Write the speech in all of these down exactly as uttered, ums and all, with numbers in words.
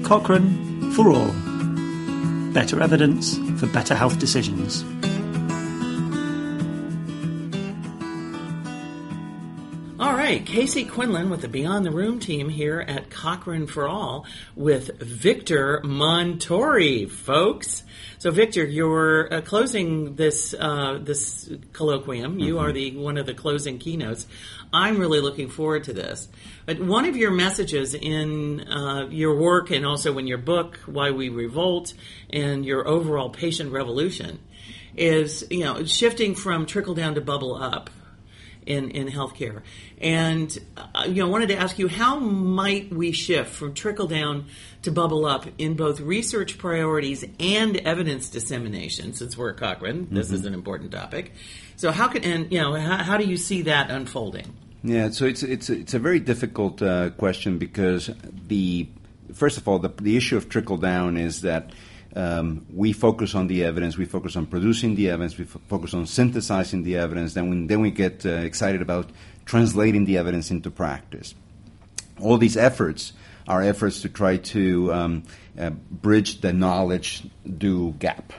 Cochrane for all. Better evidence for better health decisions. All right, Casey Quinlan with the Beyond the Room team here at Cochrane for All with Victor Montori, folks. So, Victor, you're uh, closing this uh, this colloquium. You mm-hmm. are the one of the closing keynotes. I'm really looking forward to this. But one of your messages in uh, your work and also in your book, Why We Revolt, and your overall patient revolution is, you know, shifting from trickle down to bubble up in, in healthcare. And, uh, you know, I wanted to ask you, how might we shift from trickle down to bubble up in both research priorities and evidence dissemination, since we're at Cochrane? This mm-hmm. is an important topic. So how can, and, you know, how, how do you see that unfolding? Yeah, so it's it's it's a very difficult uh, question because the first of all, the, the issue of trickle down is that um, we focus on the evidence, we focus on producing the evidence, we f- focus on synthesizing the evidence, then we, then we get uh, excited about translating the evidence into practice. All these efforts are efforts to try to um, uh, bridge the knowledge-do gap.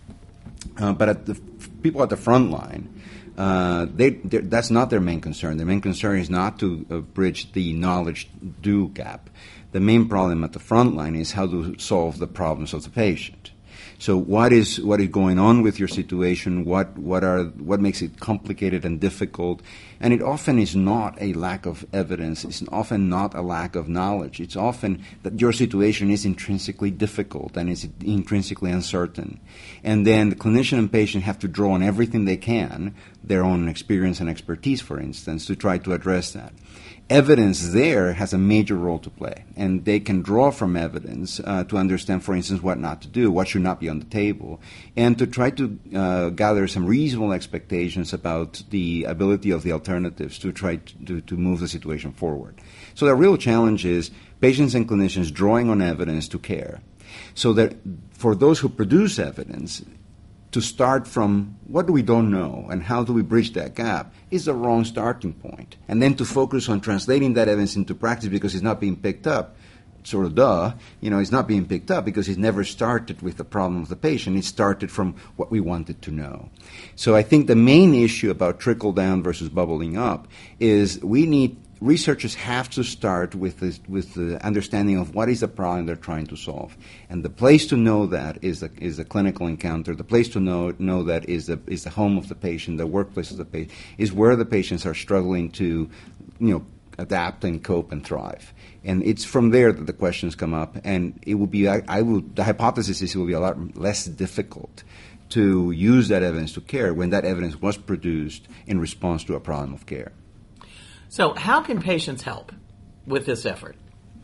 Uh, but at the f- people at the front line, Uh, they, that's not their main concern. Their main concern is not to uh, bridge the knowledge-do gap. The main problem at the front line is how to solve the problems of the patient. So what is what is going on with your situation? What what are what makes it complicated and difficult? And it often is not a lack of evidence. It's often not a lack of knowledge. It's often that your situation is intrinsically difficult and is intrinsically uncertain. And then the clinician and patient have to draw on everything they can, their own experience and expertise, for instance, to try to address that. Evidence there has a major role to play, and they can draw from evidence uh, to understand, for instance, what not to do, what should not be on the table, and to try to uh, gather some reasonable expectations about the ability of the alternatives to try to, to, to move the situation forward. So the real challenge is patients and clinicians drawing on evidence to care. So that for those who produce evidence, to start from what do we don't know and how do we bridge that gap is the wrong starting point. And then to focus on translating that evidence into practice because it's not being picked up, sort of duh, you know, it's not being picked up because it never started with the problem of the patient. It started from what we wanted to know. So I think the main issue about trickle down versus bubbling up is we need researchers have to start with this, with the understanding of what is the problem they're trying to solve, and the place to know that is the is the clinical encounter. The place to know know that is the is the home of the patient, the workplace of the patient, is where the patients are struggling to, you know, adapt and cope and thrive. And it's from there that the questions come up, and it will be I, I will the hypothesis is it will be a lot less difficult to use that evidence to care when that evidence was produced in response to a problem of care. So how can patients help with this effort?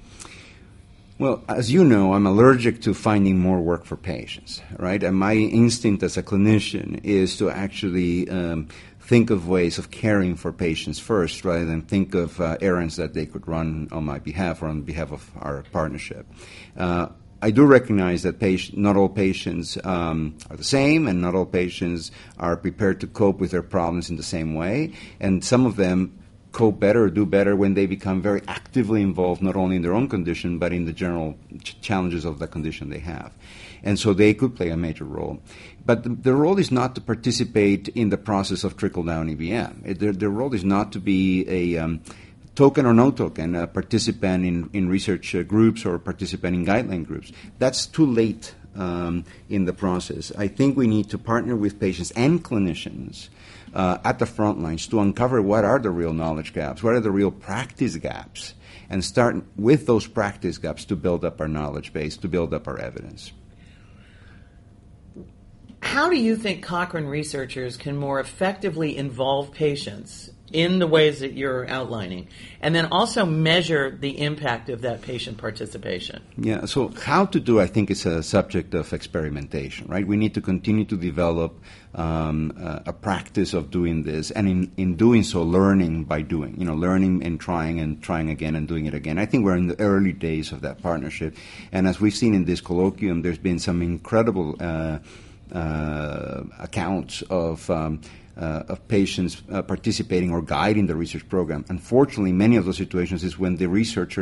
Well, as you know, I'm allergic to finding more work for patients, right? And my instinct as a clinician is to actually um, think of ways of caring for patients first rather than think of uh, errands that they could run on my behalf or on behalf of our partnership. Uh, I do recognize that patient, not all patients um, are the same, and not all patients are prepared to cope with their problems in the same way, and some of them cope better or do better when they become very actively involved not only in their own condition but in the general ch- challenges of the condition they have. And so they could play a major role. But the, the role is not to participate in the process of trickle-down E B M. It, their, their role is not to be a um, token or no token, a participant in, in research uh, groups or participant in guideline groups. That's too late um, in the process. I think we need to partner with patients and clinicians Uh, at the front lines to uncover what are the real knowledge gaps, what are the real practice gaps, and start with those practice gaps to build up our knowledge base, to build up our evidence. How do you think Cochrane researchers can more effectively involve patients in the ways that you're outlining, and then also measure the impact of that patient participation? Yeah, so how to do, I think, is a subject of experimentation, right? We need to continue to develop um, a, a practice of doing this, and in, in doing so, learning by doing, you know, learning and trying and trying again and doing it again. I think we're in the early days of that partnership, and as we've seen in this colloquium, there's been some incredible uh, uh, accounts of um, Uh, of patients uh, participating or guiding the research program. Unfortunately, many of those situations is when the researcher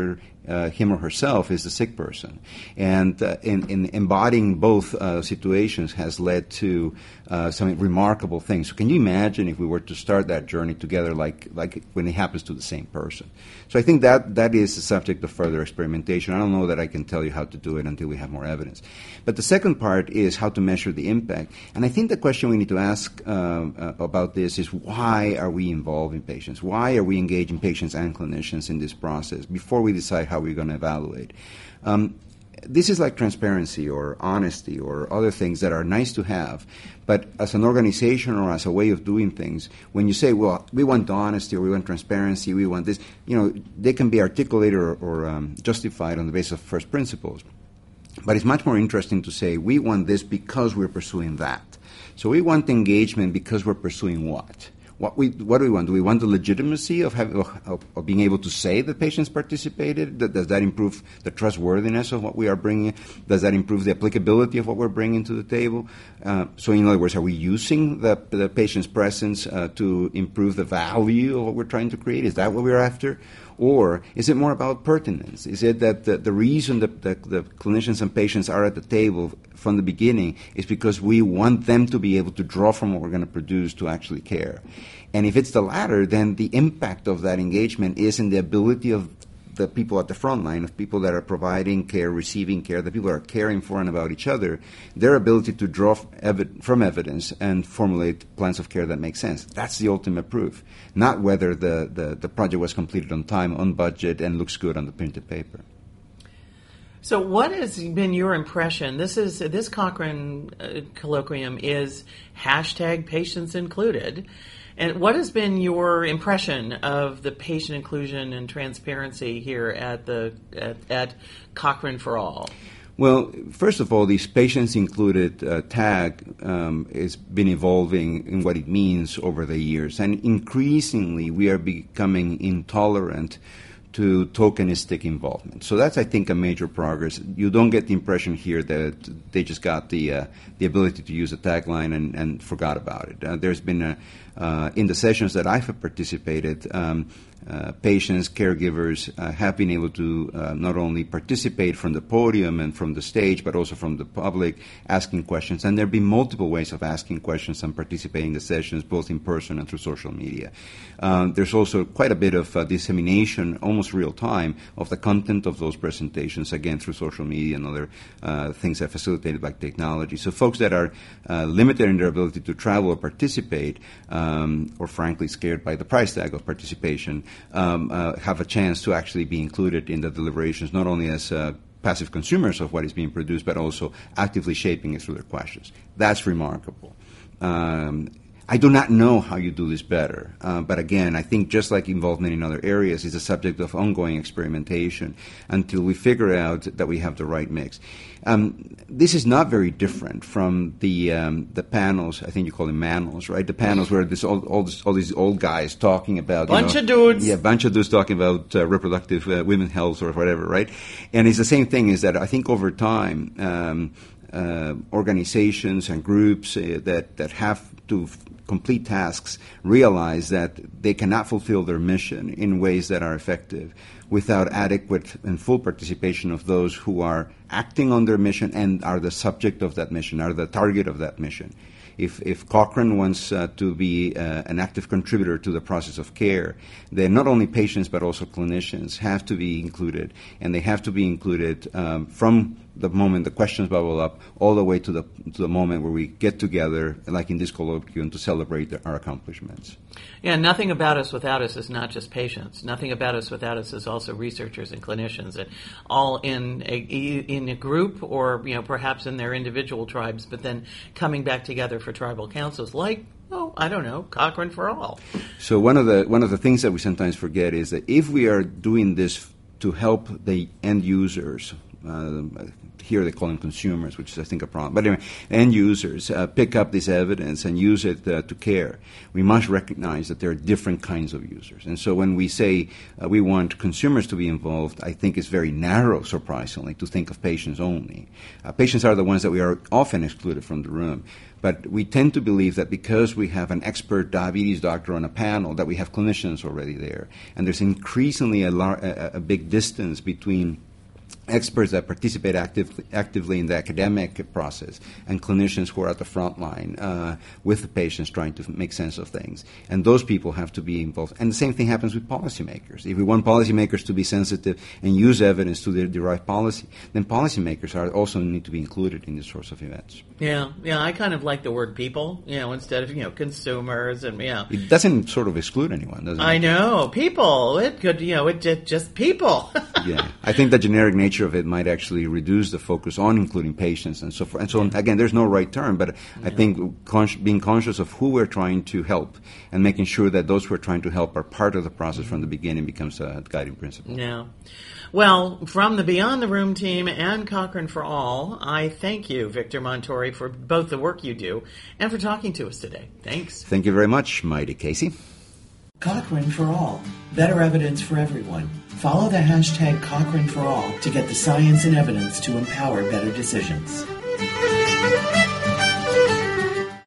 uh, him or herself is the sick person. And uh, in, in embodying both uh, situations has led to uh, some remarkable things. So can you imagine if we were to start that journey together like, like when it happens to the same person? So I think that that is the subject of further experimentation. I don't know that I can tell you how to do it until we have more evidence. But the second part is how to measure the impact. And I think the question we need to ask uh, uh, about this is, why are we involving patients? Why are we engaging patients and clinicians in this process before we decide how we're going to evaluate? Um, This is like transparency or honesty or other things that are nice to have, but as an organization or as a way of doing things, when you say, well, we want honesty or we want transparency, we want this, you know, they can be articulated or, or um, justified on the basis of first principles. But it's much more interesting to say, we want this because we're pursuing that. So we want engagement because we're pursuing what? What, we, what do we want? Do we want the legitimacy of, have, of, of being able to say that patients participated? Does that improve the trustworthiness of what we are bringing? Does that improve the applicability of what we're bringing to the table? Uh, so in other words, are we using the, the patient's presence uh, to improve the value of what we're trying to create? Is that what we're after? Or is it more about pertinence? Is it that the, the reason that the, the clinicians and patients are at the table from the beginning is because we want them to be able to draw from what we're going to produce to actually care? And if it's the latter, then the impact of that engagement is in the ability of the people at the front line, of people that are providing care, receiving care, the people that are caring for and about each other, their ability to draw evi- from evidence and formulate plans of care that make sense. That's the ultimate proof, not whether the, the, the project was completed on time, on budget, and looks good on the printed paper. So what has been your impression? This is this Cochrane uh, colloquium is hashtag patients included. And what has been your impression of the patient inclusion and transparency here at the at, at Cochrane for All? Well, first of all, this patients included uh, tag um, has been evolving in what it means over the years. And increasingly, we are becoming intolerant to tokenistic involvement. So that's, I think, a major progress. You don't get the impression here that they just got the uh, the ability to use a tagline and, and forgot about it. Uh, there's been, a, uh, in the sessions that I've participated, um, uh, patients, caregivers uh, have been able to uh, not only participate from the podium and from the stage, but also from the public, asking questions. And there have been multiple ways of asking questions and participating in the sessions, both in person and through social media. Um, there's also quite a bit of uh, dissemination, almost real time, of the content of those presentations, again, through social media and other uh, things that are facilitated by technology. So folks that are uh, limited in their ability to travel or participate, um, or frankly scared by the price tag of participation, um, uh, have a chance to actually be included in the deliberations, not only as uh, passive consumers of what is being produced, but also actively shaping it through their questions. That's remarkable. Um, I do not know how you do this better, uh, but again, I think just like involvement in other areas, is a subject of ongoing experimentation until we figure out that we have the right mix. Um, this is not very different from the um, the panels. I think you call them manels, right? The panels where this all all, this, all these old guys talking about bunch you know, of dudes, yeah, bunch of dudes talking about uh, reproductive uh, women's health or whatever, right? And it's the same thing. Is that I think over time, um, uh, organizations and groups uh, that that have to f- complete tasks realize that they cannot fulfill their mission in ways that are effective without adequate and full participation of those who are acting on their mission and are the subject of that mission, are the target of that mission. If, if Cochrane wants uh, to be uh, an active contributor to the process of care, then not only patients but also clinicians have to be included, and they have to be included um, from the moment the questions bubble up all the way to the to the moment where we get together, like in this colloquium, to celebrate our accomplishments. Yeah, nothing about us without us is not just patients. Nothing about us without us is also researchers and clinicians, and all in a, in a group or you know perhaps in their individual tribes, but then coming back together for tribal councils like, oh, I don't know, Cochrane for All. So one of the one of the things that we sometimes forget is that if we are doing this to help the end users, uh, here they call them consumers, which is, I think, a problem. But anyway, end users uh, pick up this evidence and use it uh, to care. We must recognize that there are different kinds of users. And so when we say uh, we want consumers to be involved, I think it's very narrow, surprisingly, to think of patients only. Uh, patients are the ones that we are often excluded from the room. But we tend to believe that because we have an expert diabetes doctor on a panel, that we have clinicians already there. And there's increasingly a, lar- a, a big distance between experts that participate active, actively in the academic process and clinicians who are at the front line uh, with the patients trying to make sense of things. And those people have to be involved. And the same thing happens with policymakers. If we want policymakers to be sensitive and use evidence to their derive policy, then policymakers are also need to be included in these sorts of events. Yeah, yeah, I kind of like the word people, you know, instead of, you know, consumers and, yeah. It doesn't sort of exclude anyone, does it? I know. People. It could, you know, it just, just people. Yeah. I think the generic nature of it might actually reduce the focus on including patients and so forth. And so, again, there's no right term, but I think con- being conscious of who we're trying to help and making sure that those we're trying to help are part of the process from the beginning becomes a guiding principle. Yeah. Well, from the Beyond the Room team and Cochrane for All, I thank you, Victor Montori, for both the work you do and for talking to us today. Thanks. Thank you very much, Mighty Casey. Cochrane for All. Better evidence for everyone. Follow the hashtag Cochrane for All to get the science and evidence to empower better decisions.